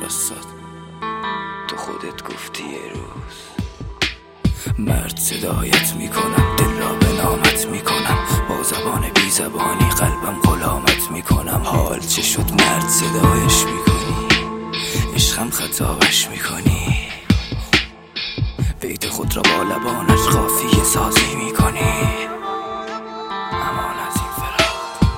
واسات تو خودت گفتی یه روز مرد صدایت میکنم، دل را به نامت میکنم، با زبان بی زبانی قلبم غلامت میکنم. حال چه شد مرد صدایش میکنی، عشقم خطابش میکنی، بیت خود را با لبانش قافیه سازی میکنی. امان از این فراق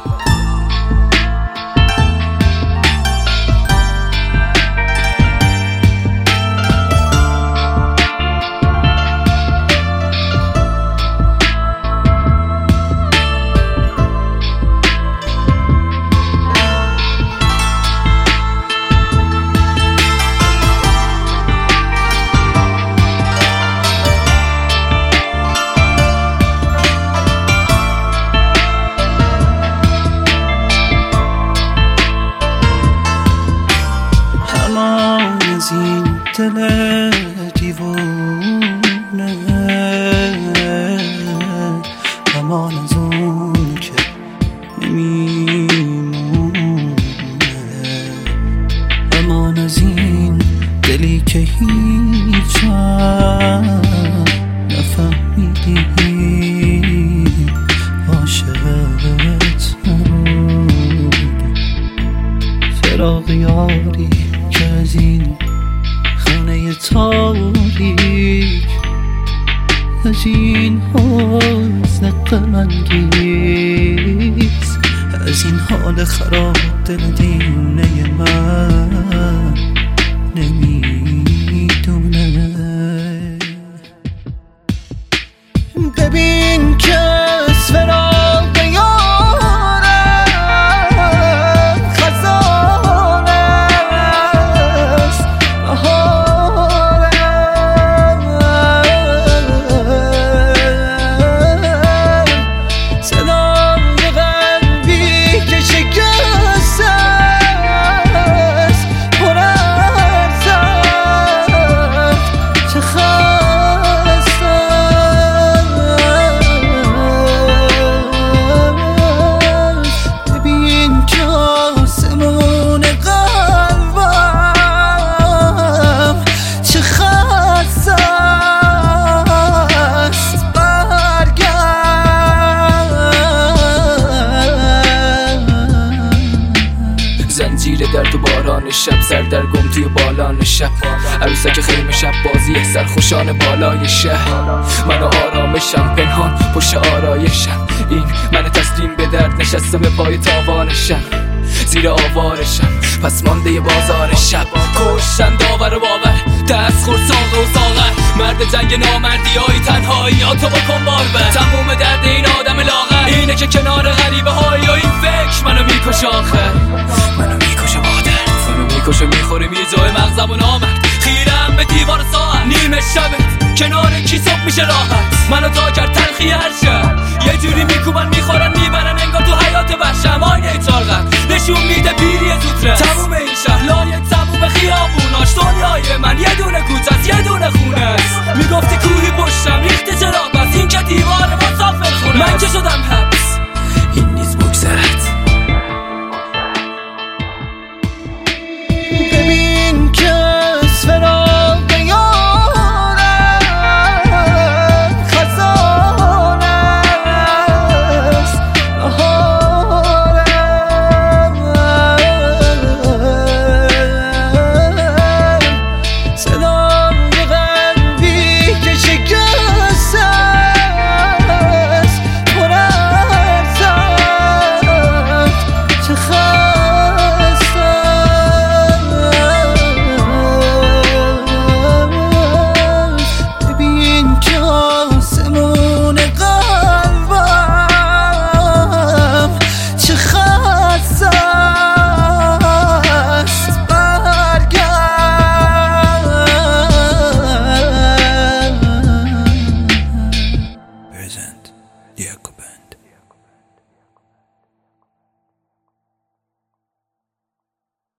از این دل دیوونه، امان از اون که نمیمونه، امان از این دلی که هیچ نفهمیدی عاشقت نبود. فراق یاری که از این خانه تاریک، از این حزن غم‌انگیز، از این حال خراب دل دیوانه من نمیدونه. ببین که از فراق یارم خزانه است، بهارم صدای قلبی که شکست است، پر از درد چه خست است. ببین که آسمون قلبم چه خست است، برگرد. زنجیر درد و باران شب، سردرگم توی بالان شب، عروسک خیمه شب بازی سرخوشان بالای شهر. من و آرامشم پنهان پشت آرایشم، این من تسلیم به درد نشستم به پای تاوانشم، زیر آوارشم پس مانده بازار شب. کشتن داور و باور، دست خور ساقه و ساغر، مرد جنگ نامردی های تنهایی ها تو بکن باربر. تموم درد این آدم لاغر اینه که کنار غریبه های و این فکر منو میکشه، آخر منو میکشه با درد، منو میکشه میخوره میجای مغزم و نامرد. خیرم به دیوار ساعت نیمه شبت کنار کی صبح میشه راحت، منو تا کرد تلخی هر شب، یه جوری میکوبن میخورن میبرن انگار تو حیات وحشم. آینه چارقم نشون میده پیری زودرس، تموم این شهر